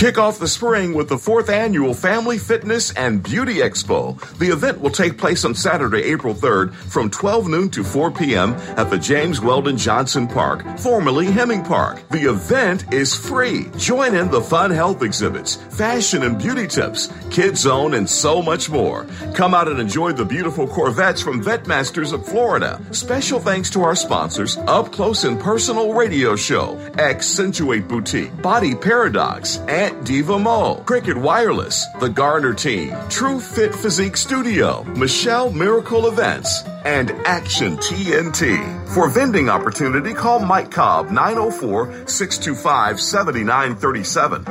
Kick off the spring with the 4th Annual Family Fitness and Beauty Expo. The event will take place on Saturday, April 3rd from 12 noon to 4 p.m. at the James Weldon Johnson Park, formerly Hemming Park. The event is free. Join in the fun health exhibits, fashion and beauty tips, Kids Zone, and so much more. Come out and enjoy the beautiful Corvettes from Vetmasters of Florida. Special thanks to our sponsors, Up Close and Personal Radio Show, Accentuate Boutique, Body Paradox, Aunt Diva Mo, Cricket Wireless, The Garner Team, True Fit Physique Studio, Michelle Miracle Events, and Action TNT. For vending opportunity, call Mike Cobb, 904-625-7937,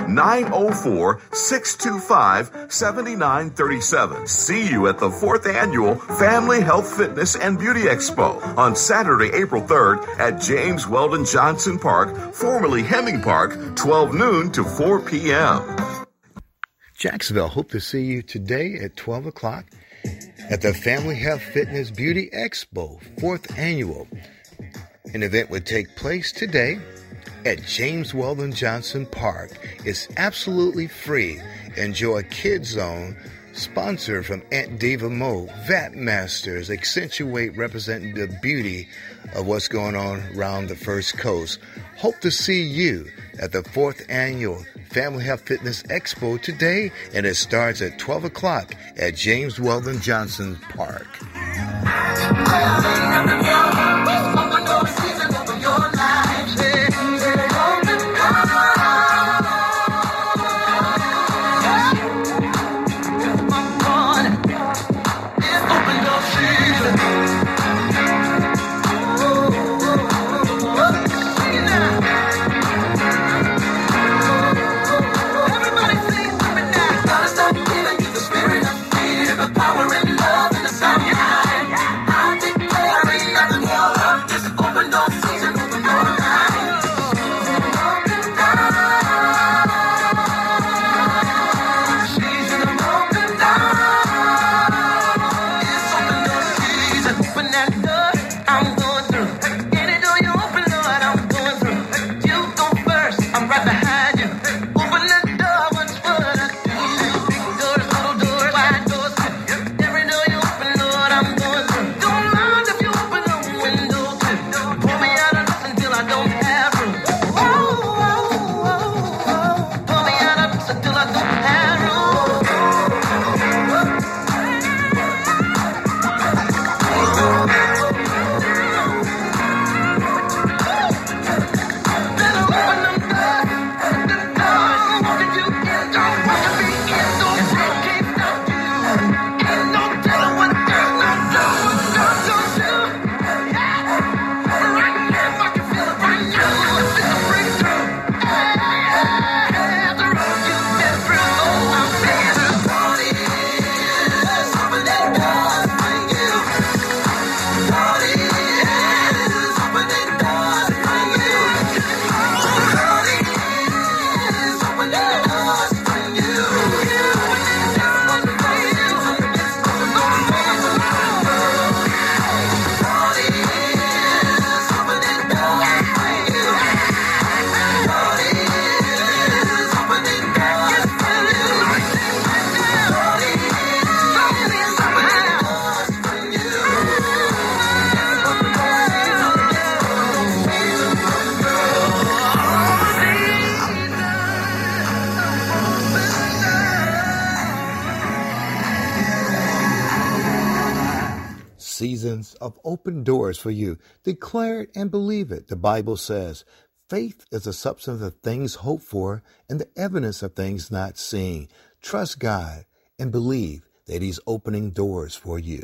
904-625-7937. See you at the 4th Annual Family Health Fitness and Beauty Expo on Saturday, April 3rd at James Weldon Johnson Park, formerly Hemming Park, 12 noon to 4 p.m. Jacksonville, hope to see you today at 12 o'clock at the Family Health Fitness Beauty Expo, 4th Annual. An event would take place today at James Weldon Johnson Park. It's absolutely free. Enjoy Kids Zone, sponsored from Aunt Diva Mo, Vetmasters, Accentuate, representing the beauty of what's going on around the First Coast. Hope to see you at the 4th Annual Family Health Fitness Expo today, and it starts at 12 o'clock at James Weldon Johnson Park. Seasons of open doors for you. Declare it and believe it. The Bible says, faith is the substance of things hoped for and the evidence of things not seen. Trust God and believe that He's opening doors for you.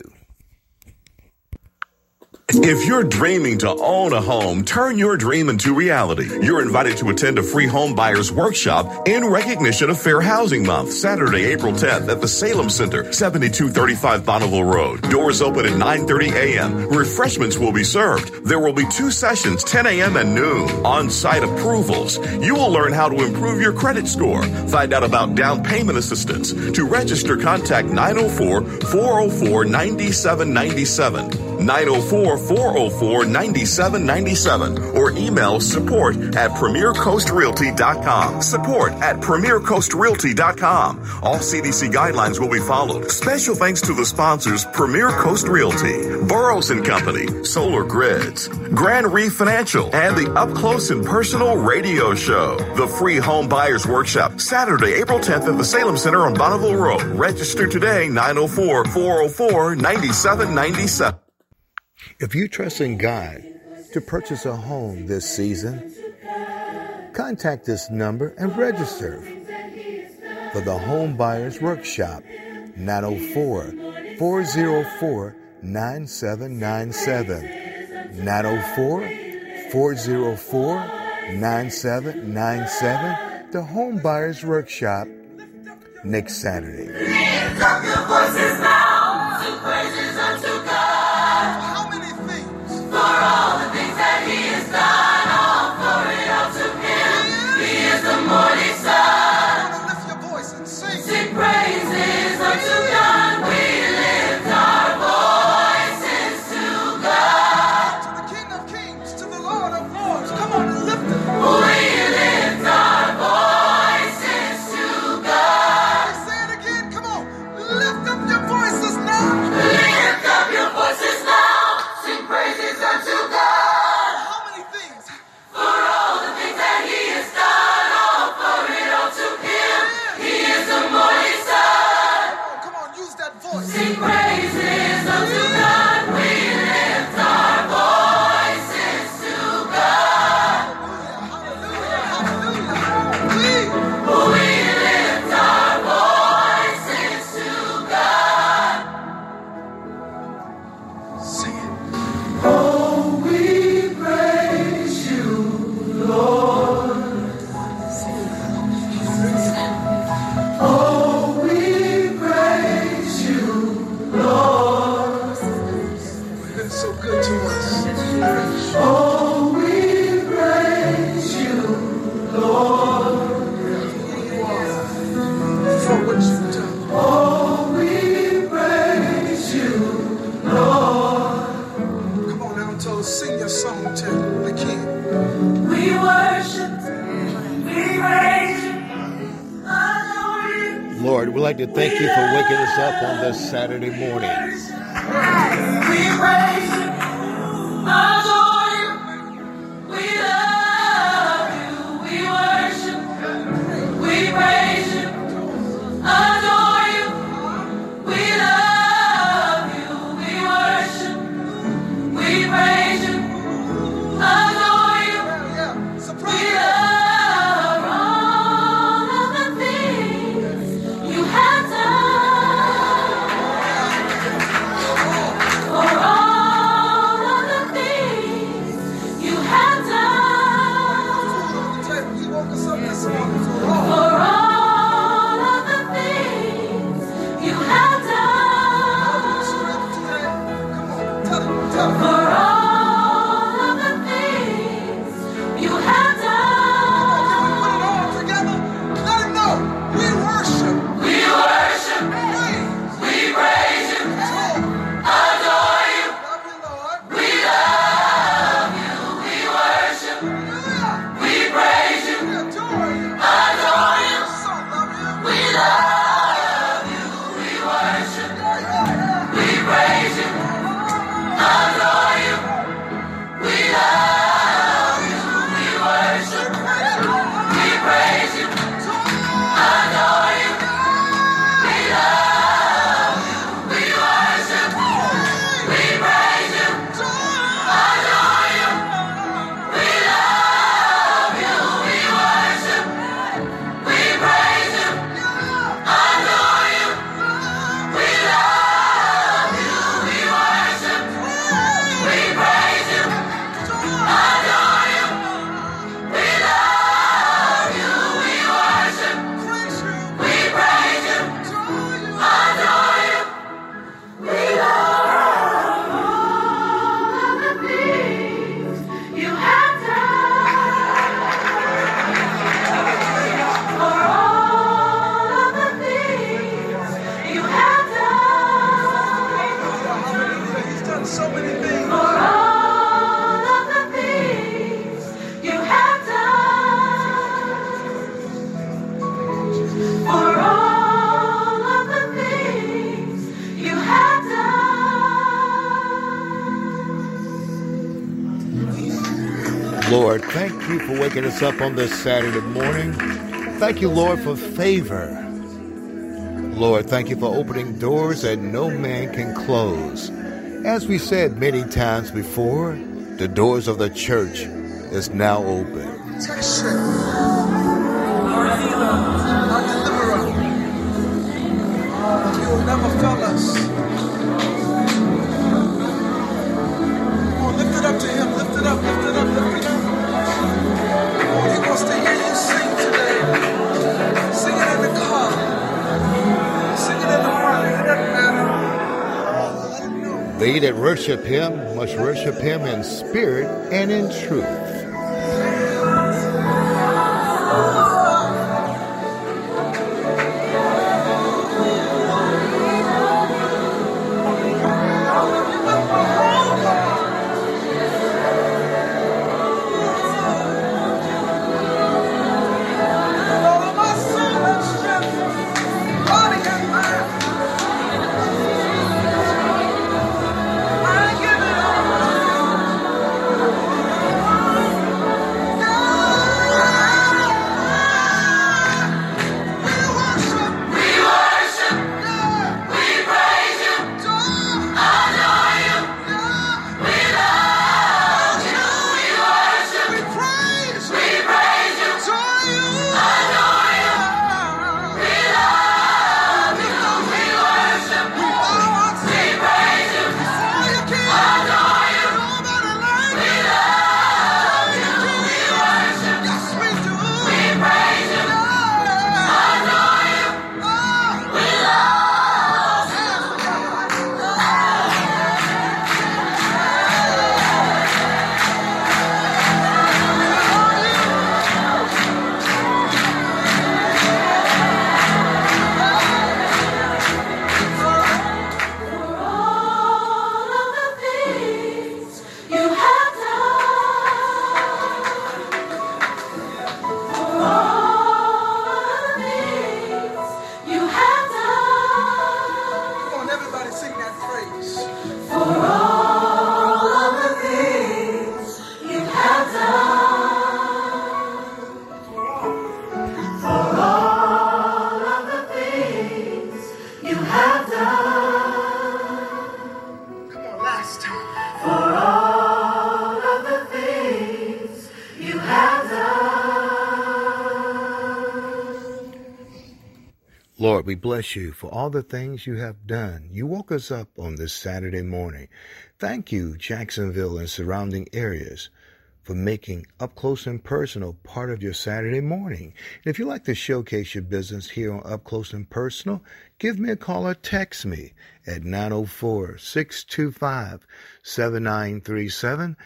If you're dreaming to own a home, turn your dream into reality. You're invited to attend a free home buyers workshop in recognition of Fair Housing Month, Saturday, April 10th at the Salem Center, 7235 Bonneville Road. Doors open at 9:30 a.m. Refreshments will be served. There will be 2 sessions, 10 a.m. and noon. On-site approvals. You will learn how to improve your credit score. Find out about down payment assistance. To register, contact 904-404-9797. 904-404-9797 or email support@premiercoastrealty.com. Support@premiercoastrealty.com. All CDC guidelines will be followed. Special thanks to the sponsors Premier Coast Realty, Burroughs & Company, Solar Grids, Grand Reef Financial, and the Up Close and Personal Radio Show. The free home buyers workshop, Saturday, April 10th at the Salem Center on Bonneville Road. Register today, 904-404-9797. If you trust in God to purchase a home this season, contact this number and register for the Home Buyers Workshop, 904-404-9797. 904-404-9797. The Home Buyers Workshop next Saturday. Lift up your voices now, sing praises unto God. How many things? For all the things that He has done, all for it all to Him. He is the morning sun. Lift your voice and sing. Sing praises unto God. We lift our voices to God. To the King of Kings, to the Lord of Lords. Come on and lift it. We lift our voices to God. Say it again. Come on. Lift up your voices now. Lift up your voices now. Sing praises unto God. How many things? For all the things that He has done, all for it all to Him. He is the morning sun. Come on, use that voice. Sing praises unto God. We lift our voices to God. Hallelujah, hallelujah, hallelujah. We lift our voices to God. Sing it. Oh, we praise you, Lord. Oh, we praise you, Lord. You've been so good to us. Oh, we praise you, Lord. For what you've done. Oh, we praise you, Lord. Come on now, Toad, sing your song to the King. We worship, we praise you, adore you. Lord, we'd like to thank you for waking us up on this Saturday morning. We praise you, adore you, we love you, we worship, we praise you, adore you, we love you, we worship, we praise you, adore you, we love all of the things you have done. For all of the things Lord, thank you for waking us up on this Saturday morning. Thank you, Lord, for favor. Lord, thank you for opening doors that no man can close. As we said many times before, the doors of the church is now open. Protection. Our healer, our deliverer. You will never fail us. Oh, lift it up to him. Lift it up, lift it up, lift it up. Oh, he wants to hear you sing today. Sing it in the car. Sing it in the party. It doesn't matter. Let him know. They that worship him must worship him in spirit and in truth. Lord, we bless you for all the things you have done. You woke us up on this Saturday morning. Thank you, Jacksonville and surrounding areas, for making Up Close and Personal part of your Saturday morning. And if you'd like to showcase your business here on Up Close and Personal, give me a call or text me at 904-625-7937,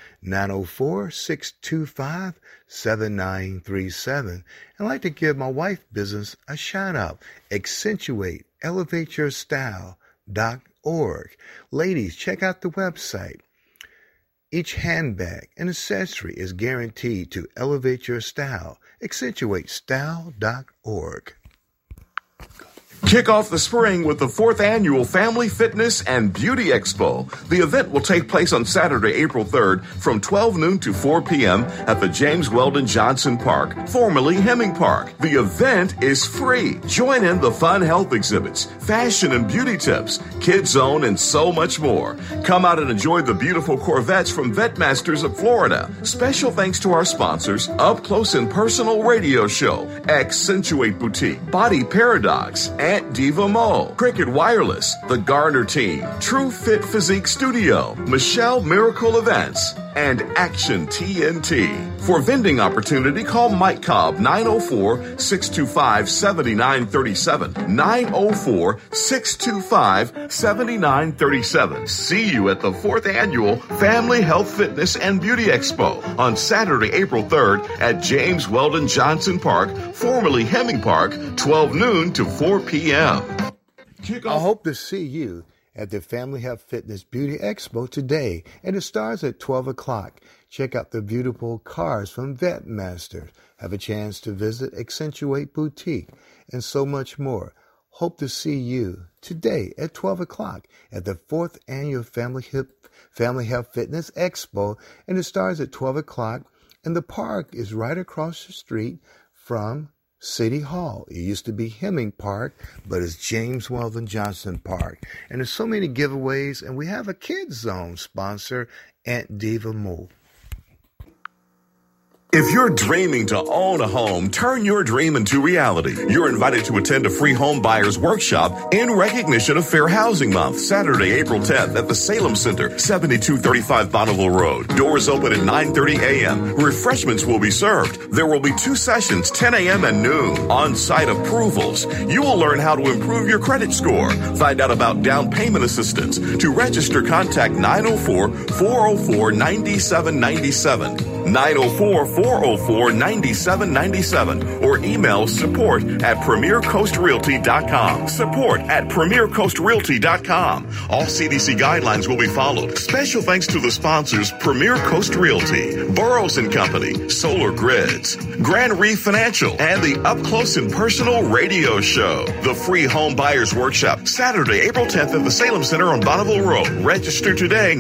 904-625-7937. I'd like to give my wife business a shout out. Accentuate, elevateyourstyle.org. Ladies, check out the website. Each handbag and accessory is guaranteed to elevate your style. AccentuateStyle.org. Kick off the spring with the 4th Annual Family Fitness and Beauty Expo. The event will take place on Saturday, April 3rd from 12 noon to 4 p.m. at the James Weldon Johnson Park, formerly Hemming Park. The event is free. Join in the fun health exhibits, fashion and beauty tips, kids zone, and so much more. Come out and enjoy the beautiful Corvettes from Vetmasters of Florida. Special thanks to our sponsors, Up Close and Personal Radio Show, Accentuate Boutique, Body Paradox, Aunt Diva Mo, Cricket Wireless, The Garner Team, True Fit Physique Studio, Michelle Miracle Events, and Action TNT. For vending opportunity, call Mike Cobb, 904-625-7937, 904-625-7937. See you at the 4th Annual Family Health Fitness and Beauty Expo on Saturday, April 3rd at James Weldon Johnson Park, formerly Hemming Park, 12 noon to 4 p.m. I hope to see you at the Family Health Fitness Beauty Expo today, and it starts at 12 o'clock. Check out the beautiful cars from Vetmasters. Have a chance to visit Accentuate Boutique, and so much more. Hope to see you today at 12 o'clock at the 4th Annual Family Health Fitness Expo, and it starts at 12 o'clock And the park is right across the street from City Hall. It used to be Hemming Park, but it's James Weldon Johnson Park. And there's so many giveaways, and we have a Kids Zone sponsor, Aunt Diva Moore. If you're dreaming to own a home, turn your dream into reality. You're invited to attend a free home buyer's workshop in recognition of Fair Housing Month, Saturday, April 10th at the Salem Center, 7235 Bonneville Road. Doors open at 9:30 a.m. Refreshments will be served. There will be 2 sessions, 10 a.m. and noon. On-site approvals. You will learn how to improve your credit score. Find out about down payment assistance. To register, contact 904-404-9797. 904-404-9797 or email support@premiercoastrealty.com. Support@premiercoastrealty.com. All CDC guidelines will be followed. Special thanks to the sponsors Premier Coast Realty, Burroughs & Company, Solar Grids, Grand Reef Financial, and the Up Close and Personal Radio Show. The free home buyers workshop, Saturday, April 10th at the Salem Center on Bonneville Road. Register today,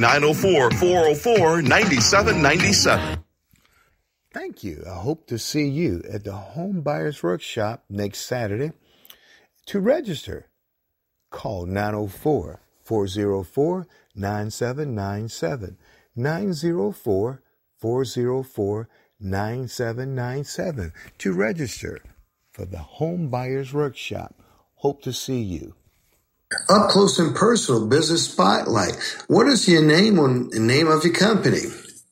904-404-9797. Thank you. I hope to see you at the Home Buyers Workshop next Saturday. To register, call 904-404-9797, 904-404-9797 to register for the Home Buyers Workshop. Hope to see you. Up Close and Personal Business Spotlight. What is your name of your company?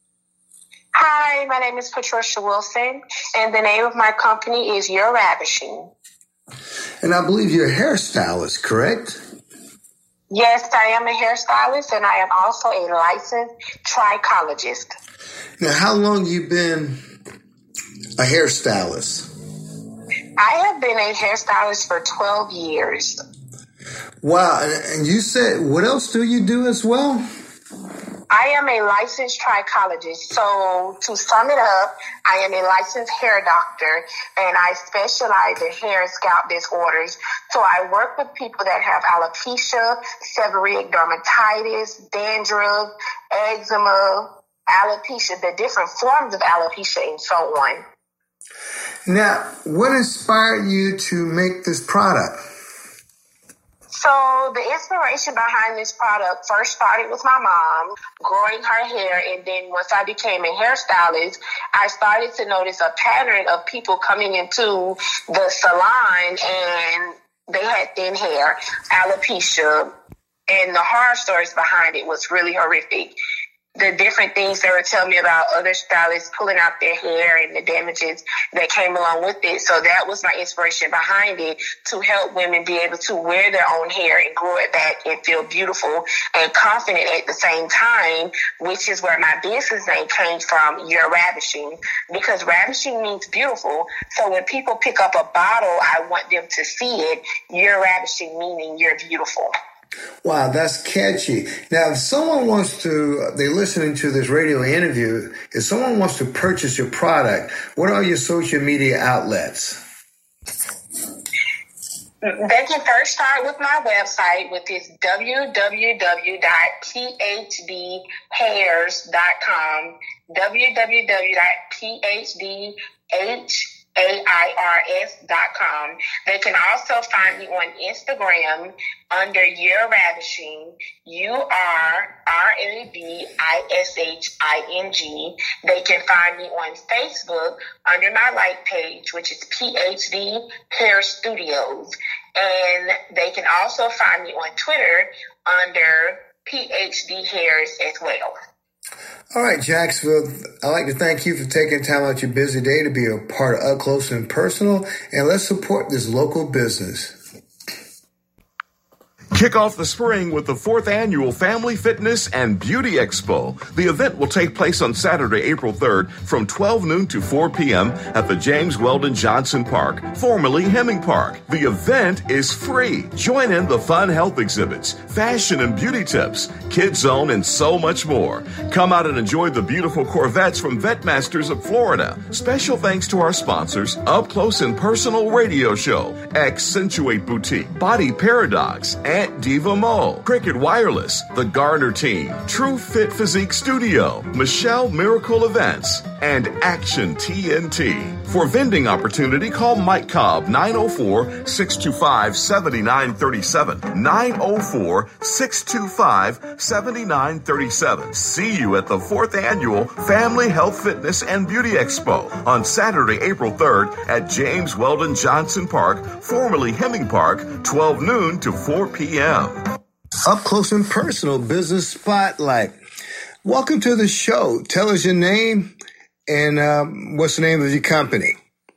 Hi, my name is Patricia Wilson, and the name of my company is You're Ravishing. And I believe you're a hairstylist, correct? Yes, I am a hairstylist, and I am also a licensed trichologist. Now, how long you been a hairstylist? I have been a hairstylist for 12 years. Wow, and you said, what else do you do as well? I am a licensed trichologist. So to sum it up, I am a licensed hair doctor, and I specialize in hair and scalp disorders. So I work with people that have alopecia, seborrheic dermatitis, dandruff, eczema, alopecia, the different forms of alopecia, and so on. Now, what inspired you to make this product? So the inspiration behind this product first started with my mom growing her hair, and then once I became a hairstylist, I started to notice a pattern of people coming into the salon and they had thin hair, alopecia, and the horror stories behind it was really horrific. The different things they were telling me about other stylists pulling out their hair and the damages that came along with it. So that was my inspiration behind it, to help women be able to wear their own hair and grow it back and feel beautiful and confident at the same time, which is where my business name came from, You're Ravishing, because ravishing means beautiful. So when people pick up a bottle, I want them to see it. You're ravishing, meaning you're beautiful. Wow, that's catchy. Now, if someone wants to, they're listening to this radio interview, if someone wants to purchase your product, what are your social media outlets? They can first start with my website, which is www.phdhairs.com, www.phdhairs.com. They can also find me on Instagram under You're Ravishing, URRAVISHING. They can find me on Facebook under my like page, which is PhD Hair Studios. And they can also find me on Twitter under PhD Hairs as well. All right, Jacksonville, I'd like to thank you for taking time out your busy day to be a part of Up Close and Personal, and let's support this local business. Kick off the spring with the 4th Annual Family Fitness and Beauty Expo. The event will take place on Saturday, April 3rd from 12 noon to 4 p.m. at the James Weldon Johnson Park, formerly Hemming Park. The event is free. Join in the fun health exhibits, fashion and beauty tips, Kids Zone, and so much more. Come out and enjoy the beautiful Corvettes from Vetmasters of Florida. Special thanks to our sponsors, Up Close and Personal Radio Show, Accentuate Boutique, Body Paradox, Aunt Tech Diva Mall, Cricket Wireless, The Garner Team, True Fit Physique Studio, Michelle Miracle Events, and Action TNT. For vending opportunity, call Mike Cobb, 904-625-7937, 904-625-7937. See you at the 4th Annual Family Health, Fitness, and Beauty Expo on Saturday, April 3rd at James Weldon Johnson Park, formerly Hemming Park, 12 noon to 4 p.m. Up close and personal business spotlight. Welcome to the show. Tell us your name and what's the name of your company?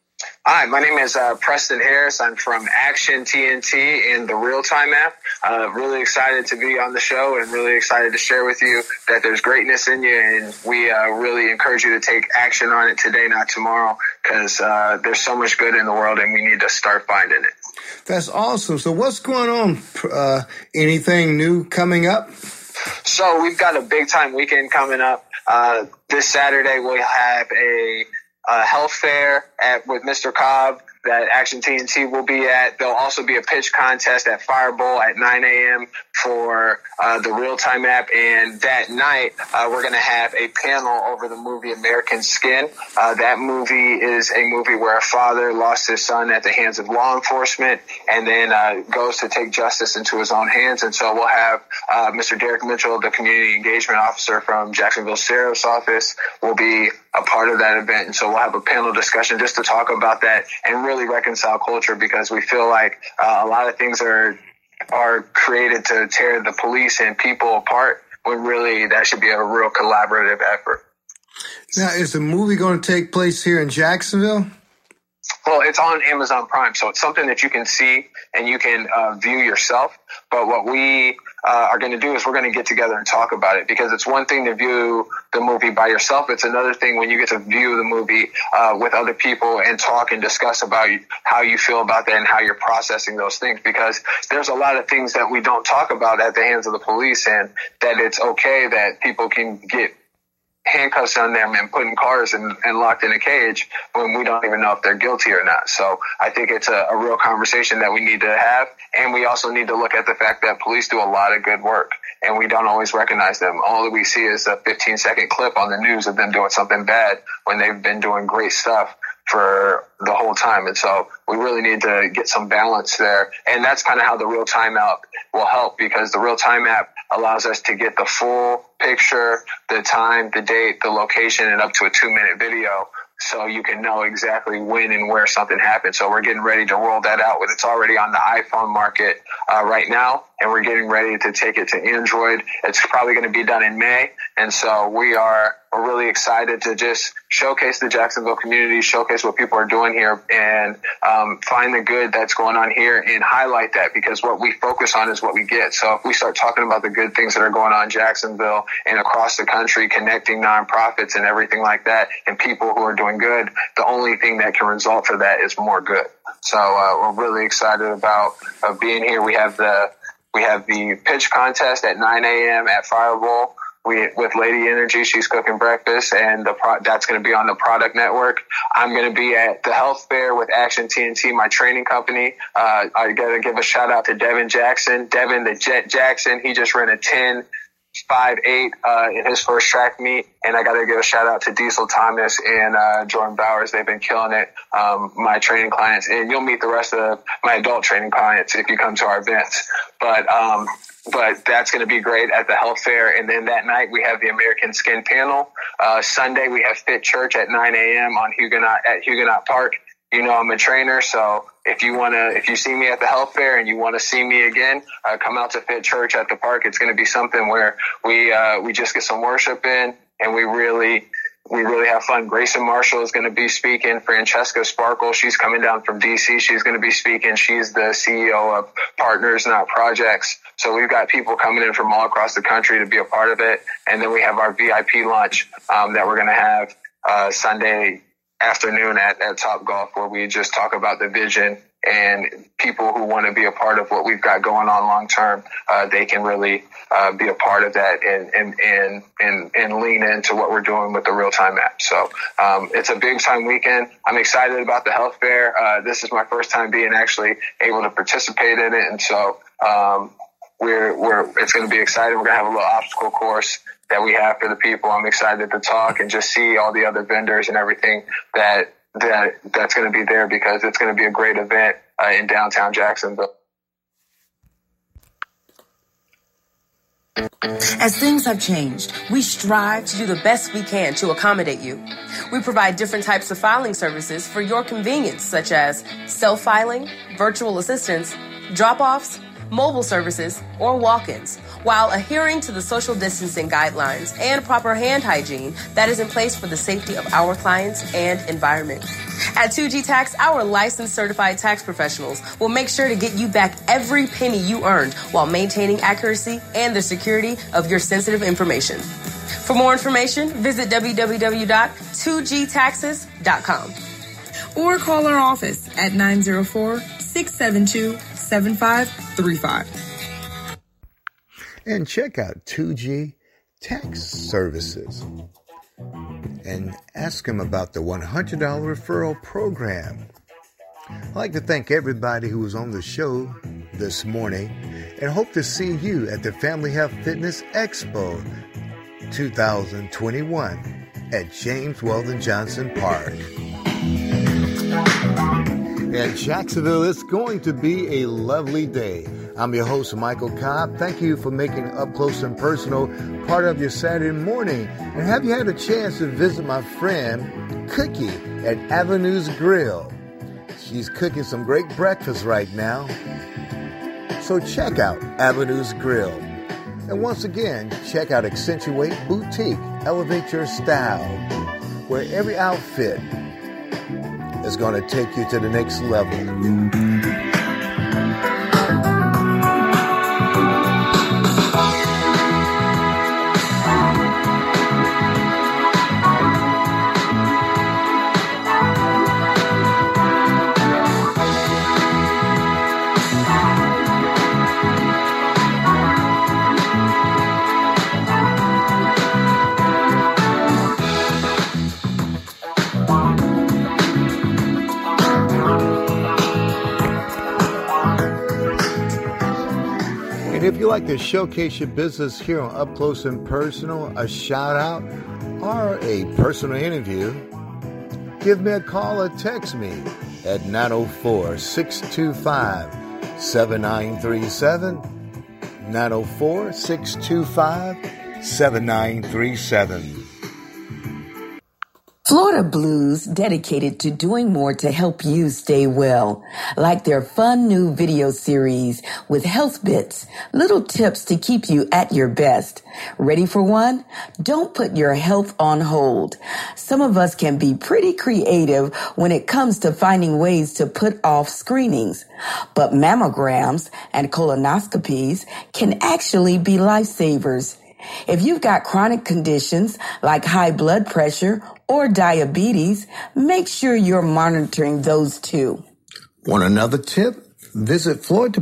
Hi, my name is Preston Harris. I'm from Action TNT and the Real-Time app. Really excited to be on the show and really excited to share with you that there's greatness in you, and we really encourage you to take action on it today, not tomorrow, because there's so much good in the world and we need to start finding it. That's awesome. So what's going on? Anything new coming up? So we've got a big time weekend coming up. This Saturday we'll have a health fair with Mr. Cobb that Action TNT will be at. There'll also be a pitch contest at Fireball at 9 a.m. for the Real-Time app. And that night, we're going to have a panel over the movie American Skin. That movie is a movie where a father lost his son at the hands of law enforcement and then goes to take justice into his own hands. And so we'll have Mr. Derek Mitchell, the community engagement officer from Jacksonville Sheriff's Office, will be a part of that event. And so we'll have a panel discussion just to talk about that and really reconcile culture, because we feel like a lot of things are created to tear the police and people apart, when really that should be a real collaborative effort. Now, is the movie going to take place here in Jacksonville? Well, it's on Amazon Prime, so it's something that you can see and you can view yourself. But what we are going to do is we're going to get together and talk about it, because it's one thing to view the movie by yourself. It's another thing when you get to view the movie with other people and talk and discuss about how you feel about that and how you're processing those things, because there's a lot of things that we don't talk about at the hands of the police, and that it's okay that people can get handcuffs on them and put in cars and locked in a cage when we don't even know if they're guilty or not. So I think it's a real conversation that we need to have. And we also need to look at the fact that police do a lot of good work, and we don't always recognize them. All that we see is a 15-second clip on the news of them doing something bad when they've been doing great stuff for the whole time. And so we really need to get some balance there. And that's kind of how the Real-Time app will help, because the Real-Time app allows us to get the full picture, the time, the date, the location, and up to a 2-minute video, so you can know exactly when and where something happened. So we're getting ready to roll that out. It's already on the iPhone market right now, and we're getting ready to take it to Android. It's probably going to be done in May. And so we're really excited to just showcase the Jacksonville community, showcase what people are doing here, and find the good that's going on here and highlight that, because what we focus on is what we get. So if we start talking about the good things that are going on in Jacksonville and across the country, connecting nonprofits and everything like that, and people who are doing good, the only thing that can result for that is more good. So we're really excited about being here. We have the pitch contest at 9 a.m. at Fireball with Lady Energy. She's cooking breakfast, and that's going to be on the Product Network. I'm going to be at the health fair with Action TNT, my training company. I got to give a shout out to Devin Jackson. Devin the Jet Jackson, he just ran a 10.58 in his first track meet. And I got to give a shout out to Diesel Thomas and Jordan Bowers. They've been killing it, my training clients. And you'll meet the rest of my adult training clients if you come to our events. But that's going to be great at the health fair. And then that night we have the American Skin panel. Sunday we have Fit Church at 9 a.m. on Huguenot Park. You know, I'm a trainer, so if you see me at the health fair and you want to see me again, come out to Fit Church at the park. It's going to be something where we just get some worship in, and we really have fun. Grayson Marshall is going to be speaking. Francesca Sparkle, she's coming down from DC. She's going to be speaking. She's the CEO of Partners Not Projects. So we've got people coming in from all across the country to be a part of it. And then we have our VIP lunch that we're going to have Sunday afternoon at Topgolf, where we just talk about the vision, and people who want to be a part of what we've got going on long term, they can really be a part of that and lean into what we're doing with the Real-Time app. So it's a big time weekend. I'm excited about the health fair. This is my first time being actually able to participate in it, and so it's going to be exciting. We're going to have a little obstacle course that we have for the people. I'm excited to talk and just see all the other vendors and everything that's going to be there, because it's going to be a great event in downtown Jacksonville. As things have changed, we strive to do the best we can to accommodate you. We provide different types of filing services for your convenience, such as self-filing, virtual assistance, drop-offs, mobile services, or walk-ins, while adhering to the social distancing guidelines and proper hand hygiene that is in place for the safety of our clients and environment. At 2G Tax, our licensed certified tax professionals will make sure to get you back every penny you earned while maintaining accuracy and the security of your sensitive information. For more information, visit www.2gtaxes.com. Or call our office at 904-672-7535. And check out 2G Tax Services and ask them about the $100 referral program. I'd like to thank everybody who was on the show this morning and hope to see you at the Family Health Fitness Expo 2021 at James Weldon Johnson Park. In Jacksonville, it's going to be a lovely day. I'm your host, Michael Cobb. Thank you for making Up Close and Personal part of your Saturday morning. And have you had a chance to visit my friend Cookie at Avenues Grill? She's cooking some great breakfast right now. So check out Avenues Grill. And once again, check out Accentuate Boutique. Elevate your style, where every outfit is going to take you to the next level. If you like to showcase your business here on Up Close and Personal, a shout out, or a personal interview, give me a call or text me at 904-625-7937, 904-625-7937. Florida Blues dedicated to doing more to help you stay well, like their fun new video series with health bits, little tips to keep you at your best. Ready for one? Don't put your health on hold. Some of us can be pretty creative when it comes to finding ways to put off screenings, but mammograms and colonoscopies can actually be lifesavers. If you've got chronic conditions like high blood pressure or diabetes, make sure you're monitoring those too. Want another tip? Visit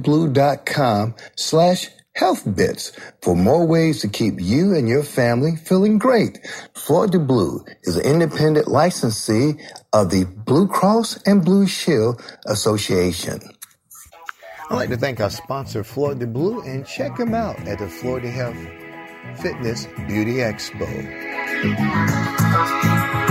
FloydToBlue.com/healthbits for more ways to keep you and your family feeling great. Floyd to Blue is an independent licensee of the Blue Cross and Blue Shield Association. I'd like to thank our sponsor, Floyd to Blue, and check them out at the Florida Health Fitness Beauty Expo.